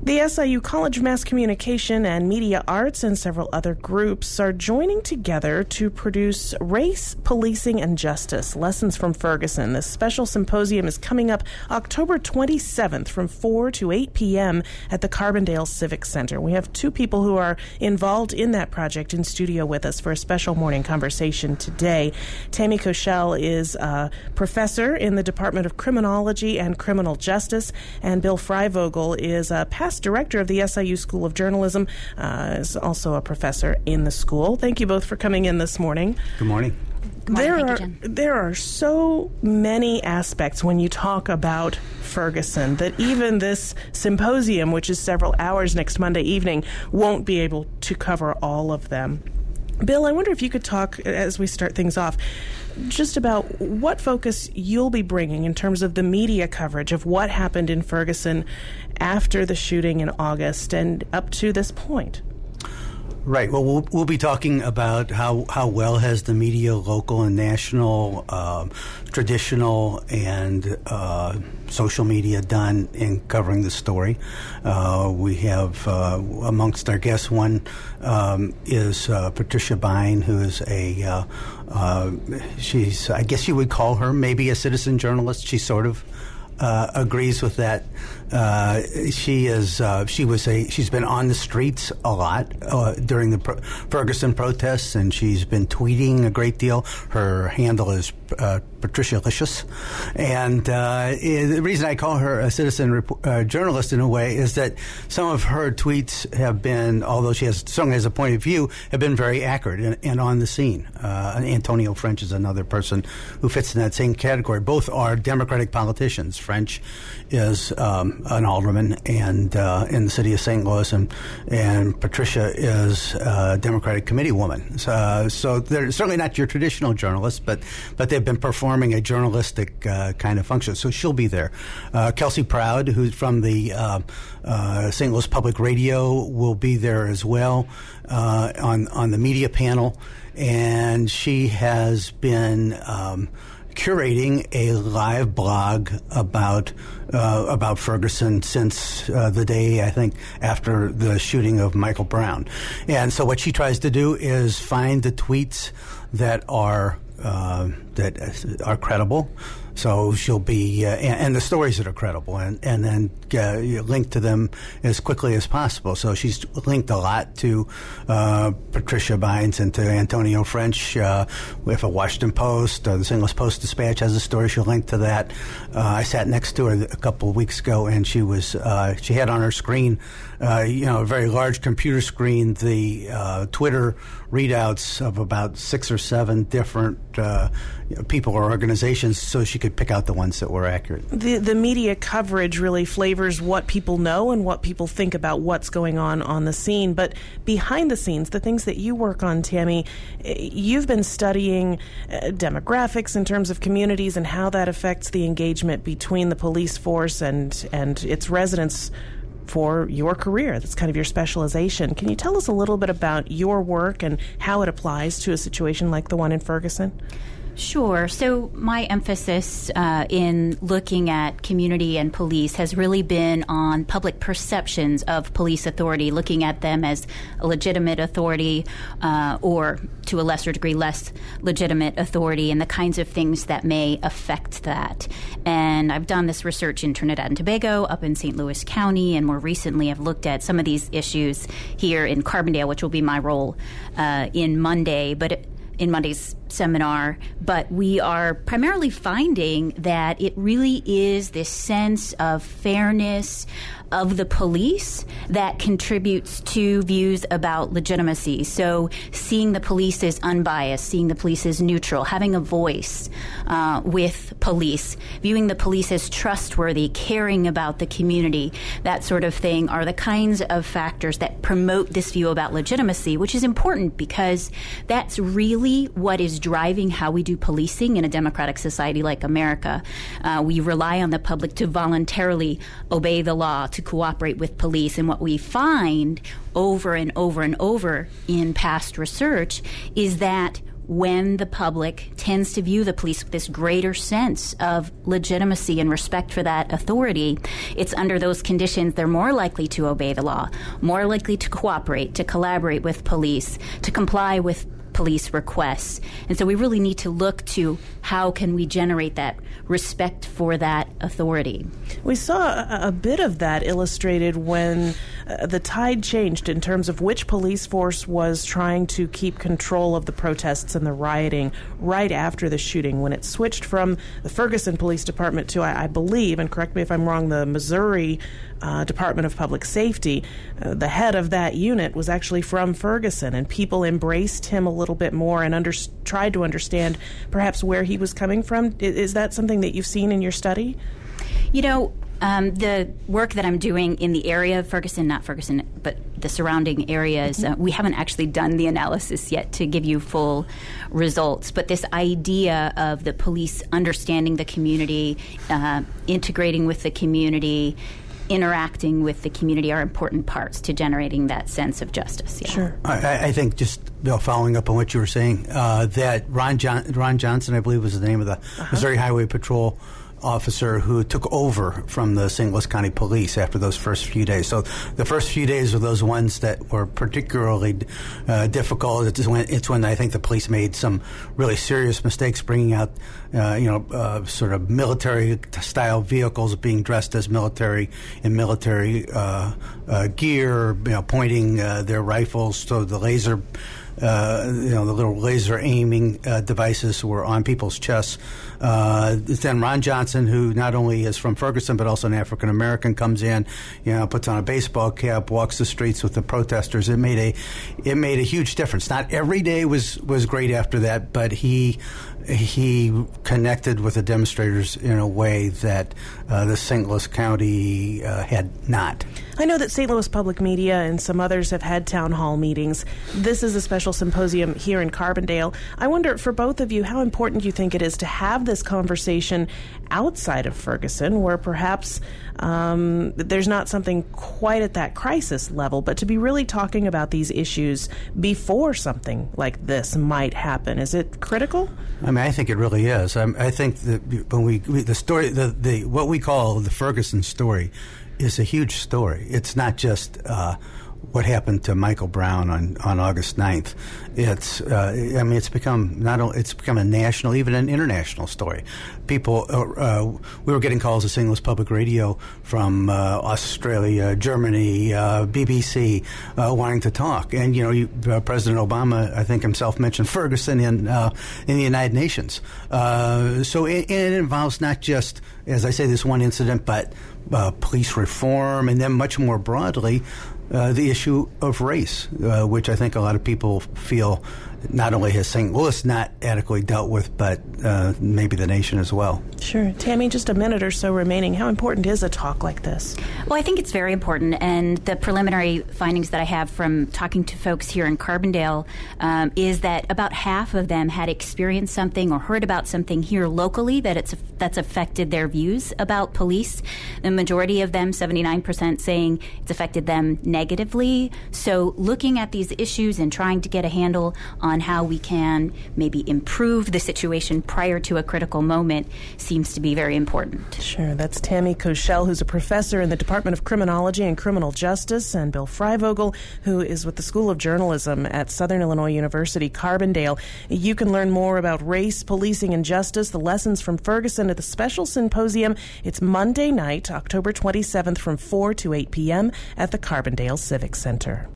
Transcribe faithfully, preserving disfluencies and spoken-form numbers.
The S I U College of Mass Communication and Media Arts and several other groups are joining together to produce Race, Policing, and Justice, Lessons from Ferguson. This special symposium is coming up October twenty-seventh from four to eight p.m. at the Carbondale Civic Center. We have two people who are involved in that project in studio with us for a special morning conversation today. Tammy Koshel is a professor in the Department of Criminology and Criminal Justice, and Bill Freivogel is a past director of the S I U School of Journalism, uh, is also a professor in the school. Thank you both for coming in this morning. Good morning. Good morning. There Thank are you, Jen. there are so many aspects when you talk about Ferguson that even this symposium, which is several hours next Monday evening, won't be able to cover all of them. Bill, I wonder if you could talk, as we start things off, just about what focus you'll be bringing in terms of the media coverage of what happened in Ferguson after the shooting in August and up to this point. Right. Well, we'll, we'll be talking about how, how well has the media, local and national, um, traditional and uh, social media done in covering the story. Uh, we have uh, amongst our guests, one um, is uh, Patricia Bine, who is a, uh, uh, she's, I guess you would call her maybe a citizen journalist. She sort of Uh, agrees with that. Uh, she is. Uh, she was a. She's been on the streets a lot uh, during the Pro- Ferguson protests, and she's been tweeting a great deal. Her handle is uh, Patricia Licious, and uh, the reason I call her a citizen rep- uh, journalist in a way is that some of her tweets have been, although she has certainly has a point of view, have been very accurate and, and on the scene. Uh, Antonio French is another person who fits in that same category. Both are Democratic politicians. French is um, an alderman and uh, in the city of Saint Louis, and and Patricia is a Democratic committee woman. So, so they're certainly not your traditional journalists, but but they've been performing a journalistic uh, kind of function. So she'll be there. Uh, Kelsey Proud, who's from the uh, uh, Saint Louis Public Radio, will be there as well uh, on on the media panel, and she has been Um, curating a live blog about uh, about Ferguson since uh, the day, I think, after the shooting of Michael Brown. And so what she tries to do is find the tweets that are uh, that are credible. So she'll be, uh, and, and the stories that are credible, and, and then uh, link to them as quickly as possible. So she's linked a lot to uh, Patricia Bines and to Antonio French. Uh, if a Washington Post or the Saint Louis Post-Dispatch has a story, she'll link to that. Uh, I sat next to her a couple of weeks ago, and she was uh, she had on her screen, uh, you know, a very large computer screen, the uh, Twitter readouts of about six or seven different uh, you know, people or organizations, so she could pick out the ones that were accurate. The the media coverage really flavors what people know and what people think about what's going on on the scene. But behind the scenes, the things that you work on, Tammy, you've been studying uh, demographics in terms of communities and how that affects the engagement between the police force and, and its residents for your career. That's kind of your specialization. Can you tell us a little bit about your work and how it applies to a situation like the one in Ferguson? Sure. So my emphasis uh, in looking at community and police has really been on public perceptions of police authority, looking at them as a legitimate authority uh, or, to a lesser degree, less legitimate authority, and the kinds of things that may affect that. And I've done this research in Trinidad and Tobago, up in Saint Louis County, and more recently I've looked at some of these issues here in Carbondale, which will be my role uh, in Monday. But it, in Monday's seminar, but we are primarily finding that it really is this sense of fairness of the police that contributes to views about legitimacy. So seeing the police as unbiased, seeing the police as neutral, having a voice uh, with police, viewing the police as trustworthy, caring about the community, that sort of thing are the kinds of factors that promote this view about legitimacy, which is important because that's really what is driving how we do policing in a democratic society like America. Uh, we rely on the public to voluntarily obey the law, to cooperate with police. And what we find over and over and over in past research is that when the public tends to view the police with this greater sense of legitimacy and respect for that authority, it's under those conditions they're more likely to obey the law, more likely to cooperate, to collaborate with police, to comply with police requests. And so we really need to look to how can we generate that respect for that authority. We saw a, a bit of that illustrated when uh, the tide changed in terms of which police force was trying to keep control of the protests and the rioting right after the shooting, when it switched from the Ferguson Police Department to, I, I believe, and correct me if I'm wrong, the Missouri Uh, Department of Public Safety. Uh, the head of that unit was actually from Ferguson, and people embraced him a little bit more and under- tried to understand perhaps where he was coming from. Is, is that something that you've seen in your study? You know, um, the work that I'm doing in the area of Ferguson, not Ferguson, but the surrounding areas, uh, we haven't actually done the analysis yet to give you full results. But this idea of the police understanding the community, uh, integrating with the community, interacting with the community are important parts to generating that sense of justice. Yeah. Sure. I, I think just Bill, following up on what you were saying, uh, that Ron, John, Ron Johnson, I believe was the name of the uh-huh. Missouri Highway Patrol officer who took over from the Saint Louis County Police after those first few days. So the first few days were those ones that were particularly uh, difficult. It's when, it's when I think the police made some really serious mistakes, bringing out, uh, you know, uh, sort of military-style vehicles being dressed as military in military uh, uh, gear, you know, pointing uh, their rifles so the laser. Uh, you know, the little laser aiming uh, devices were on people's chests. Uh, then Ron Johnson, who not only is from Ferguson but also an African American, comes in, you know, puts on a baseball cap, walks the streets with the protesters. It made a, it made a huge difference. Not every day was, was great after that, but he he connected with the demonstrators in a way that uh, the Saint Louis County uh, had not. I know that Saint Louis Public Media and some others have had town hall meetings. This is a special symposium here in Carbondale. I wonder, for both of you, how important you think it is to have this conversation outside of Ferguson, where perhaps um, there's not something quite at that crisis level, but to be really talking about these issues before something like this might happen. Is it critical? I mean, I think it really is. I, I think that when we, we the story, the, the what we call the Ferguson story, is a huge story. It's not just uh, what happened to Michael Brown on, on August ninth. It's uh, I mean, it's become not only it's become a national, even an international story. People, uh, uh, we were getting calls to Saint Louis Public Radio from uh, Australia, Germany, uh, B B C, uh, wanting to talk. And you know, you, uh, President Obama, I think himself, mentioned Ferguson in uh, in the United Nations. Uh, so it, it involves not just, as I say, this one incident, but uh, police reform, and then much more broadly, Uh, the issue of race, uh, which I think a lot of people feel not only has Saint Louis not adequately dealt with, but uh, maybe the nation as well. Sure. Tammy, just a minute or so remaining. How important is a talk like this? Well, I think it's very important, and the preliminary findings that I have from talking to folks here in Carbondale um, is that about half of them had experienced something or heard about something here locally that it's that's affected their views about police. The majority of them, seventy-nine percent, saying it's affected them negatively. So looking at these issues and trying to get a handle on how we can maybe improve the situation prior to a critical moment seems to be very important. Sure. That's Tammy Koschel, who's a professor in the Department of Criminology and Criminal Justice, and Bill Freivogel, who is with the School of Journalism at Southern Illinois University, Carbondale. You can learn more about race, policing, and justice, the lessons from Ferguson, at the special symposium. It's Monday night, October twenty-seventh, from four to eight p.m. at the Carbondale Civic Center.